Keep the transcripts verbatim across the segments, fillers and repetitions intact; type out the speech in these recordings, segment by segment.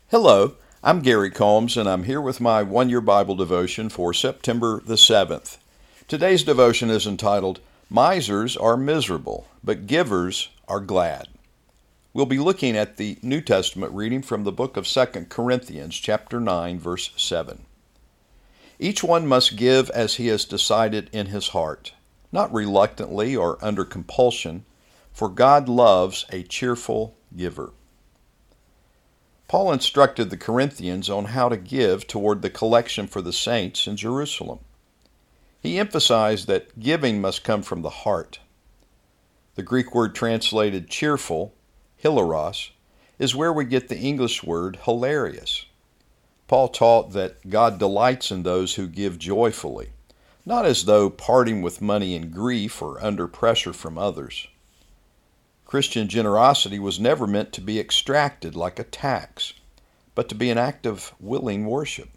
Hello, I'm Gary Combs, and I'm here with my one-year Bible devotion for September the seventh. Today's devotion is entitled, Misers Are Miserable, but Givers Are Glad. We'll be looking at the New Testament reading from the book of Second Corinthians, chapter nine, verse seven. Each one must give as he has decided in his heart, not reluctantly or under compulsion, for God loves a cheerful giver. Paul instructed the Corinthians on how to give toward the collection for the saints in Jerusalem. He emphasized that giving must come from the heart. The Greek word translated cheerful, hilaros, is where we get the English word hilarious. Paul taught that God delights in those who give joyfully, not as though parting with money in grief or under pressure from others. Christian generosity was never meant to be extracted like a tax, but to be an act of willing worship.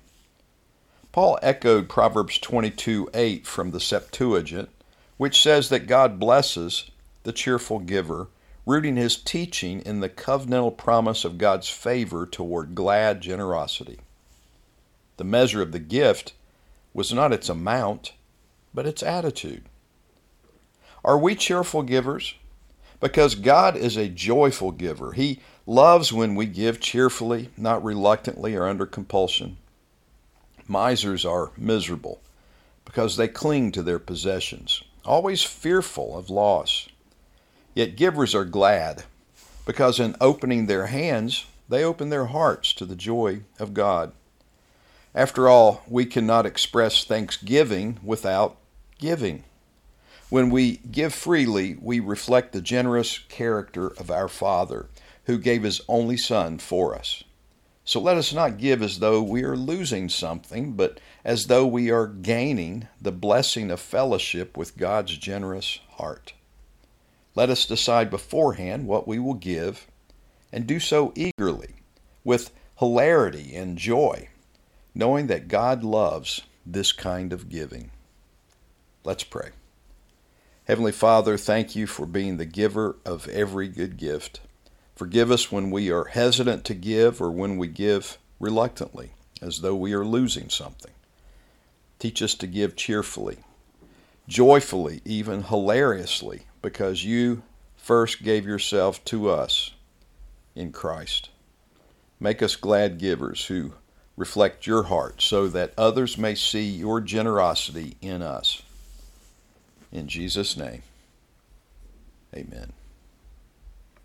Paul echoed Proverbs twenty-two eight from the Septuagint, which says that God blesses the cheerful giver, rooting his teaching in the covenantal promise of God's favor toward glad generosity. The measure of the gift was not its amount, but its attitude. Are we cheerful givers? Because God is a joyful giver. He loves when we give cheerfully, not reluctantly or under compulsion. Misers are miserable because they cling to their possessions, always fearful of loss. Yet givers are glad because in opening their hands, they open their hearts to the joy of God. After all, we cannot express thanksgiving without giving. When we give freely, we reflect the generous character of our Father, who gave His only Son for us. So let us not give as though we are losing something, but as though we are gaining the blessing of fellowship with God's generous heart. Let us decide beforehand what we will give, and do so eagerly, with hilarity and joy, knowing that God loves this kind of giving. Let's pray. Heavenly Father, thank you for being the giver of every good gift. Forgive us when we are hesitant to give or when we give reluctantly, as though we are losing something. Teach us to give cheerfully, joyfully, even hilariously, because you first gave yourself to us in Christ. Make us glad givers who reflect your heart so that others may see your generosity in us. In Jesus' name, amen.